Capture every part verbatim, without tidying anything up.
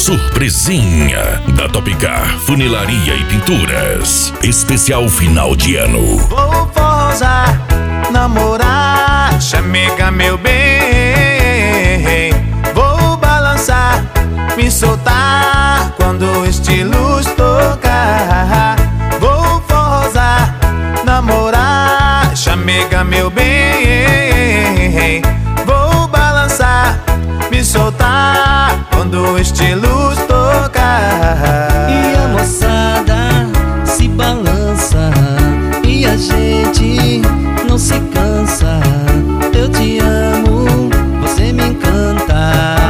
surpresinha da Topcar Funilaria e Pinturas. Especial final de ano. Vou forrosar, namorar, chamega meu bem. Vou balançar, me soltar quando o estilos tocar. Vou forrosar, namorar, chamega meu bem. Vou balançar, me soltar quando o estilos tocar. E a moçada se balança e a gente não se cansa. Eu te amo, você me encanta.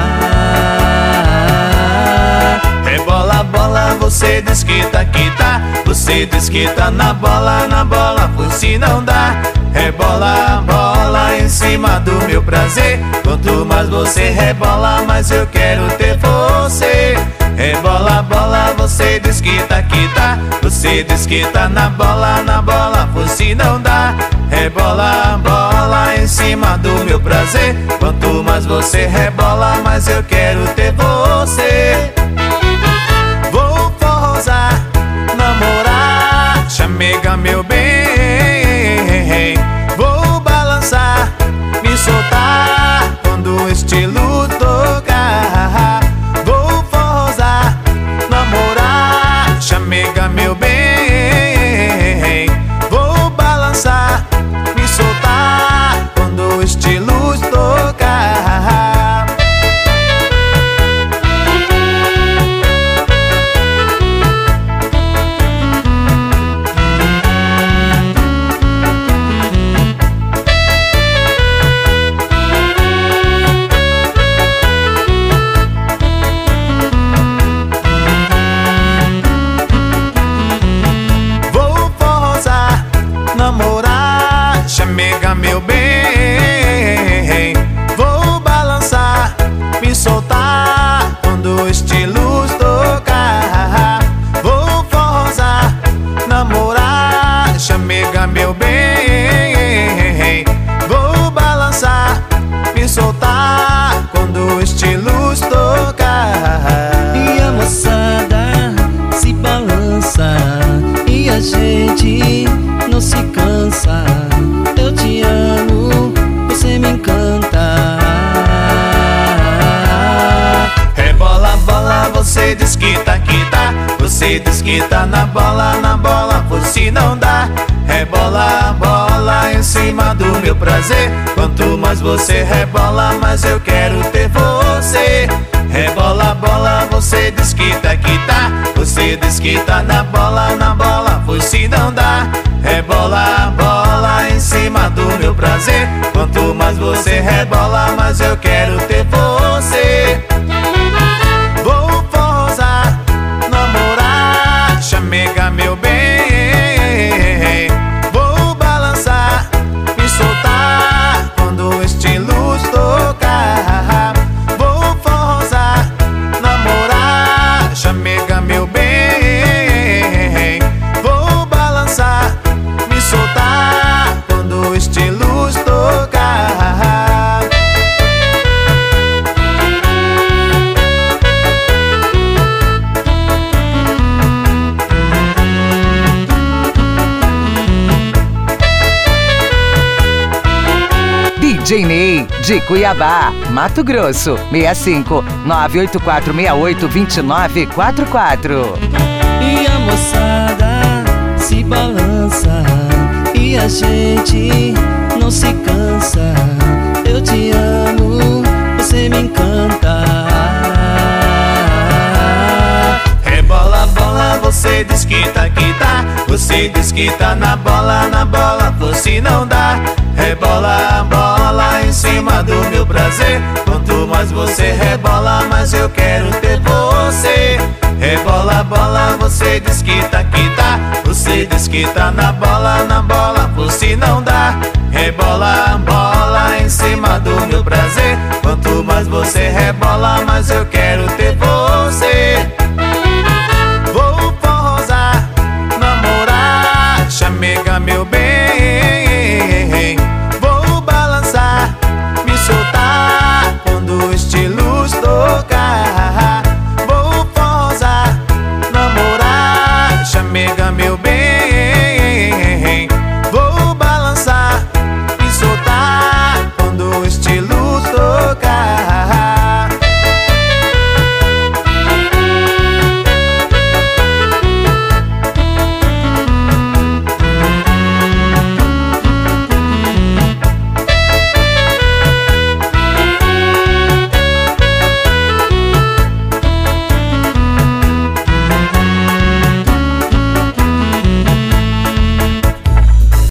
Rebola, bola, você desquita, quita. Você desquita na bola, na bola, por se não dá. Rebola, bola em cima do meu prazer. Quanto mais você rebola, mais eu quero ter você. Rebola, bola, você desquita, quita. Você desquita na bola, na bola, por se não dá. Rebola, bola em cima do meu prazer. Quanto mais você rebola, mais eu quero ter você. Vou forrosar, namorar, chamega meu bem. Vou balançar, me soltar quando o estilo tocar. Vou forrosar, namorar, chamega meu bem. Vou balançar, me soltar quando o estilo tocar. Namorar, chamega meu bem. Vou balançar, me soltar quando o estilos tocar. Vou forrosar, namorar, chamega meu bem. Vou balançar, me soltar quando o estilos tocar. E a moçada se balança e a gente não se cansa. Eu te amo, você me encanta. Rebola, bola, você desquita, quita. Você desquita na bola, na bola, por se não dá. Rebola, bola em cima do meu prazer. Quanto mais você rebola, mais eu quero ter você. Rebola, bola, você desquita, quita. Você desquita na bola, na bola, por se não dá. Rebola, bola em cima do meu prazer. Quanto mais você rebola, mais eu quero ter você. Vou forrosar, namorar, chamega meu bem. Vou balançar, me soltar quando o estilos tocar. Vou forrosar, namorar, chamega meu bem. Vou balançar, me soltar quando o estilos tocar. D J Ney, de Cuiabá, Mato Grosso, seis cinco nove oito quatro seis oito dois nove quatro quatro. E a moçada se balança e a gente não se cansa. Eu te amo, você me encanta. Rebola, bola, você desquita, quita. Você desquita na bola, na bola, por se não dá. Rebola, bola em cima do meu prazer. Quanto mais você rebola, mais eu quero ter você. Rebola, bola, você desquita, quita. Você desquita na bola, na bola, por se não dá. Rebola, bola em cima do meu prazer. Quanto mais você rebola,